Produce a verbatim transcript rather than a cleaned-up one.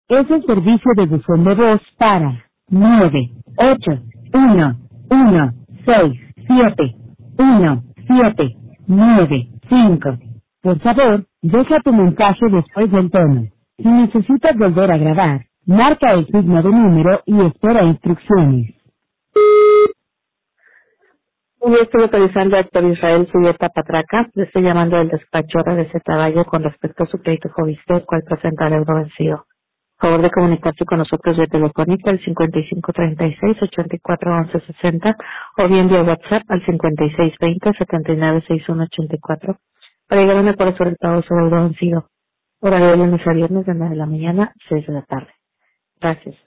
Es el servicio de buzón de voz para nueve ocho uno uno seis siete uno siete nueve cinco. Por favor, deja tu mensaje después del tono. Si necesitas volver a grabar, marca el signo de número y espera instrucciones. Yo estoy localizando a Héctor Israel Suyeta Patraca. Le estoy llamando del despacho R D Z Valle con respecto a su crédito Fobiste, cual presenta deuda vencido. Favor de comunicarse con nosotros vía telefónica al cincuenta y cinco treinta y seis ochenta y cuatro once sesenta o bien vía WhatsApp al cincuenta y seis veinte setenta y nueve sesenta y uno ochenta y cuatro para llegar a un acuerdo sobre el pago de su deuda vencido. Horario de lunes a viernes de nueve de la mañana a seis de la tarde. Gracias.